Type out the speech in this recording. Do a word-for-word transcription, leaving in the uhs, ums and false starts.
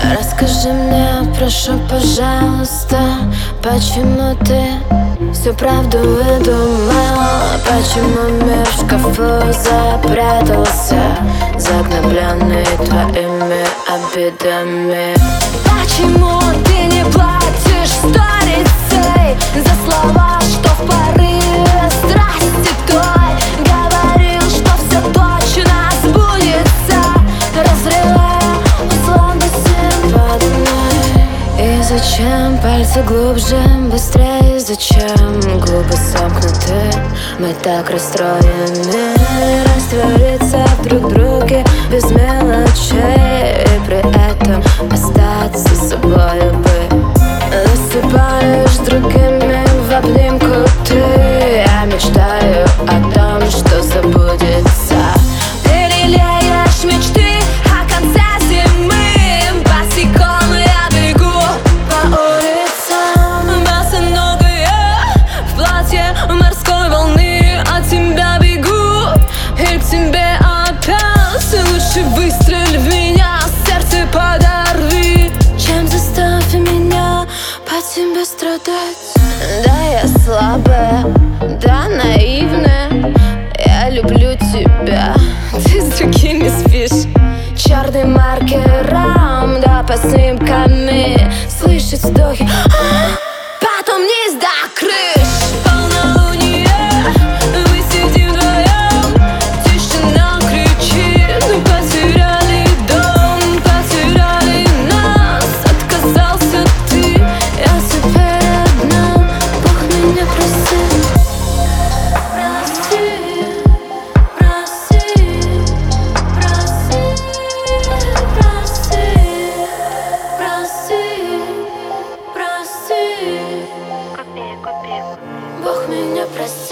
Расскажи мне, прошу, пожалуйста, почему ты всю правду выдумал? Почему мир в шкафу запрятался, загнобленный твоими обидами? Почему ты не платишь сторицей за слова, что в порыве страсти той говорил, что все точно сбудется, разрывая условности подо мной? И зачем пальцы глубже, быстрее, зачем губы сомкнуты? Мы так расстроены, раствориться друг в друге без мелочей, и при этом остаться собой бы. Засыпаешь другими в обнимку ты, я мечтаю о том, что забудется. Ты лелеешь мечты о конце зимы, босиком я бегу по улицам, босоногая в платье морской волны. От тебя бегу и к тебе опять. Лучше выстрель в меня, сердце подорви, чем заставь меня по тебе страдать. Да, я слабая, да, наивная, я люблю тебя, ты с другими спишь. Черным маркером, да, по снимками слышать вздохи, а потом вниз до крыш. Полнолуние, мы сидим вдвоем, тишина кричит, потеряли дом, потеряли нас. Отказался ты, я теперь одна, Бог меня прости. Прости, прости, прости, прости, прости, прости. Бог меня прости.